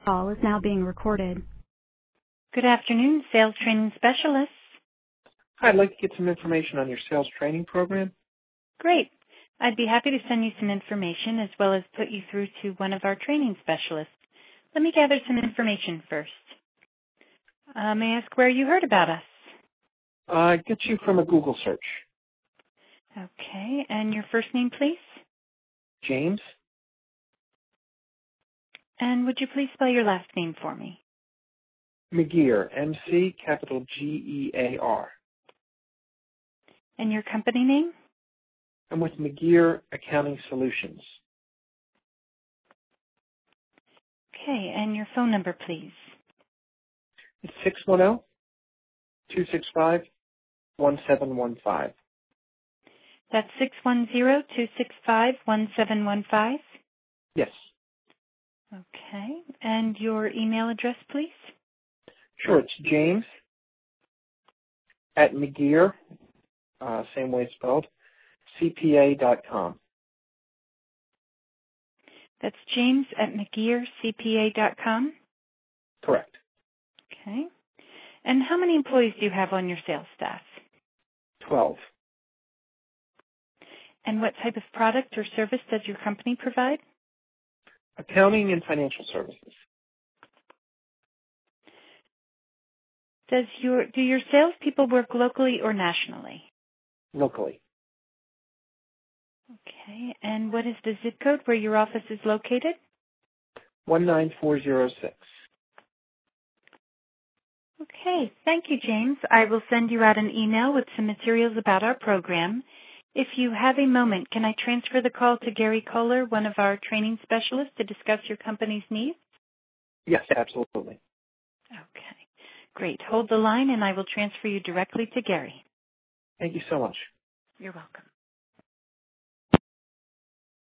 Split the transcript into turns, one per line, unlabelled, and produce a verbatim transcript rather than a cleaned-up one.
call is now being recorded.
Good afternoon, sales training specialists.
Hi, I'd like to get some information on your sales training program.
Great. I'd be happy to send you some information as well as put you through to one of our training specialists. Let me gather some information first. Uh, may I ask where you heard about us?
Uh, I get you from a Google search.
Okay, and your first name, please?
James?
And would you please spell your last name for me?
McGear, M C, capital G E A R.
And your company name?
I'm with McGear Accounting Solutions.
Okay, and your phone number, please?
It's six one zero, two six five, one seven one five.
That's six one zero, two six five, one seven one five?
Yes.
Okay, and your email address, please?
Sure, it's James at McGear, uh, same way it's spelled, C P A dot com.
That's James at McGear C P A dot com?
Correct.
Okay. And how many employees do you have on your sales staff?
twelve.
And what type of product or service does your company provide?
Accounting and financial services.
Does your do your salespeople work locally or nationally?
Locally.
Okay. And what is the zip code where your office is located?
one nine four zero six.
Okay. Thank you, James. I will send you out an email with some materials about our program. If you have a moment, can I transfer the call to Gary Kohler, one of our training specialists, to discuss your company's needs?
Yes, absolutely.
Okay. Great. Hold the line, and I will transfer you directly to Gary.
Thank you so much.
You're welcome.